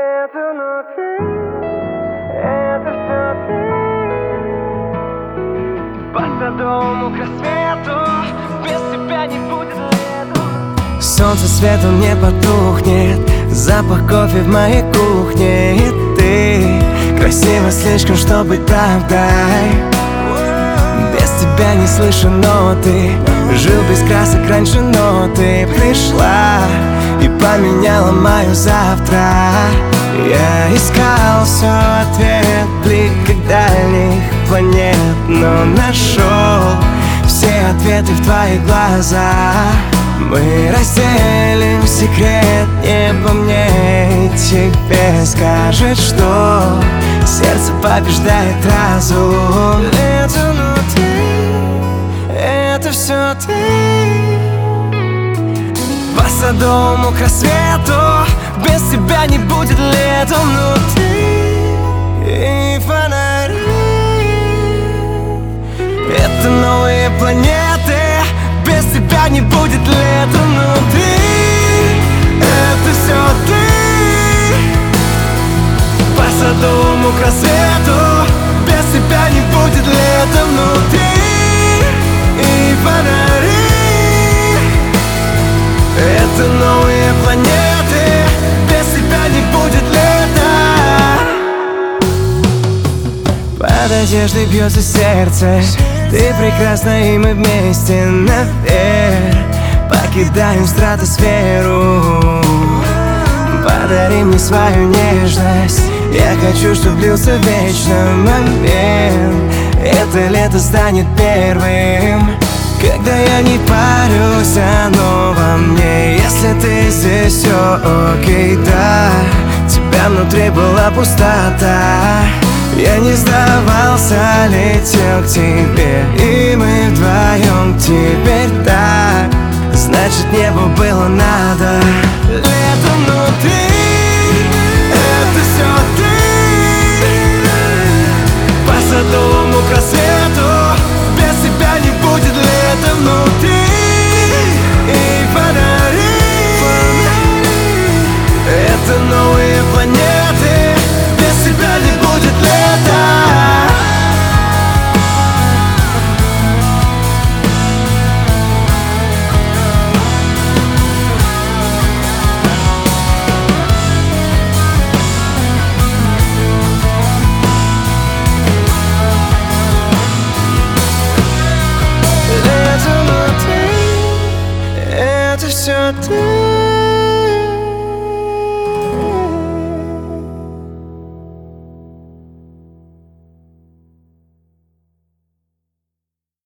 Лето внутри, это все ты. По садовому к рассвету, без тебя не будет лета. Солнце светом не потухнет, запах кофе в моей кухне. И ты красива слишком, чтобы быть правдой. Без тебя не слышу ноты, жил без красок раньше, но ты пришла и поменяла мое завтра. Я искал все ответ в бликах дальних планет, но нашел все ответы в твоих глазах. Мы разделим секрет, небо мне и тебе скажет, что сердце побеждает разум. Лето внутри, это все ты. По садовому к рассвету, без тебя не будет лета внутри. И фонари, это новые планеты, без тебя не будет лета внутри. Это все ты. По садовому к рассвету, без тебя не будет лета внутри. И фонари, это новые планеты, без тебя не будет лета. Под одеждой бьется сердце, ты прекрасна, и мы вместе наверх покидаем стратосферу. Подари мне свою нежность, я хочу, чтоб длился вечно момент. Это лето станет первым, когда я не парюсь о новом мне. Если ты здесь, все окей, да. Тебя внутри была пустота, я не сдавался, летел к тебе, и мы вдвоем теперь так. Значит, небу было надо. Лето внутри,